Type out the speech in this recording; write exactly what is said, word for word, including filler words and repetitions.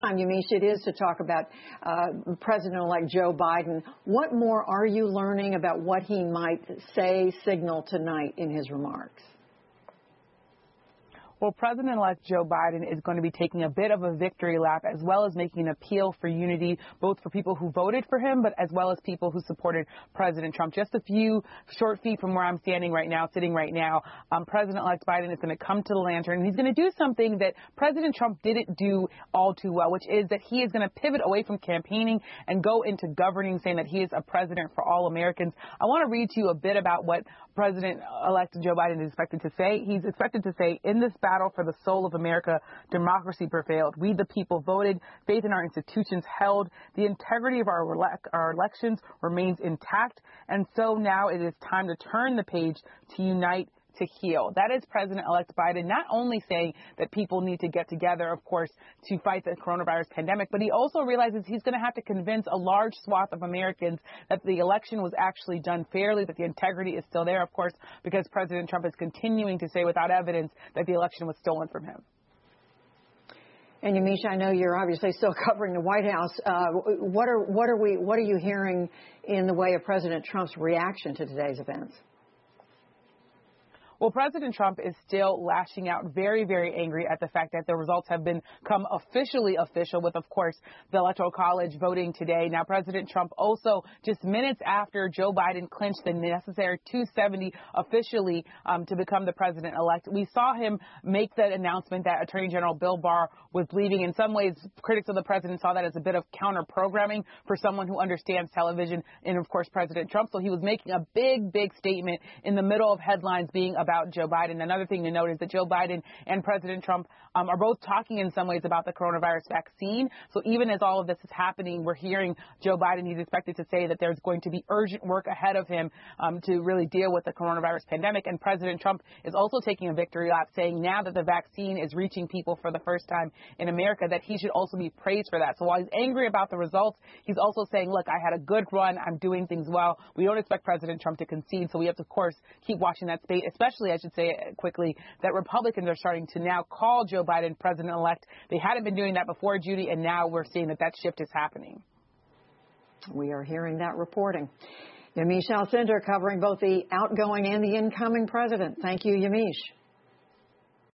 Time, Yamiche, it is to talk about uh, President-elect Joe Biden. What more are you learning about what he might say, signal tonight in his remarks? Well, President-elect Joe Biden is going to be taking a bit of a victory lap, as well as making an appeal for unity, both for people who voted for him, but as well as people who supported President Trump. Just a few short feet from where I'm standing right now, sitting right now, um, President-elect Biden is going to come to the lantern, and he's going to do something that President Trump didn't do all too well, which is that he is going to pivot away from campaigning and go into governing, saying that he is a president for all Americans. I want to read to you a bit about what President-elect Joe Biden is expected to say. He's expected to say, in this battle for the soul of America, democracy prevailed. We, the people, voted. Faith in our institutions held. The integrity of our, ele- our elections remains intact. And so now it is time to turn the page, to unite, to heal. That is President-elect Biden not only saying that people need to get together, of course, to fight the coronavirus pandemic, but he also realizes he's going to have to convince a large swath of Americans that the election was actually done fairly, that the integrity is still there, of course, because President Trump is continuing to say without evidence that the election was stolen from him. And Yamiche, I know you're obviously still covering the White House. Uh, what are what are we what are you hearing in the way of President Trump's reaction to today's events? Well, President Trump is still lashing out, very, very angry at the fact that the results have become officially official with, of course, the Electoral College voting today. Now, President Trump also, just minutes after Joe Biden clinched the necessary two seventy officially um, to become the president-elect, we saw him make the announcement that Attorney General Bill Barr was leaving. In some ways, critics of the president saw that as a bit of counter-programming for someone who understands television and, of course, President Trump. So he was making a big, big statement in the middle of headlines being about about Joe Biden. Another thing to note is that Joe Biden and President Trump um, are both talking in some ways about the coronavirus vaccine. So even as all of this is happening, we're hearing Joe Biden, he's expected to say that there's going to be urgent work ahead of him um, to really deal with the coronavirus pandemic. And President Trump is also taking a victory lap, saying now that the vaccine is reaching people for the first time in America, that he should also be praised for that. So while he's angry about the results, he's also saying, look, I had a good run. I'm doing things well. We don't expect President Trump to concede. So we have to, of course, keep watching that space, especially, I should say quickly, that Republicans are starting to now call Joe Biden president-elect. They hadn't been doing that before, Judy, and now we're seeing that that shift is happening. We are hearing that reporting. Yamiche Alcindor covering both the outgoing and the incoming president. Thank you, Yamiche.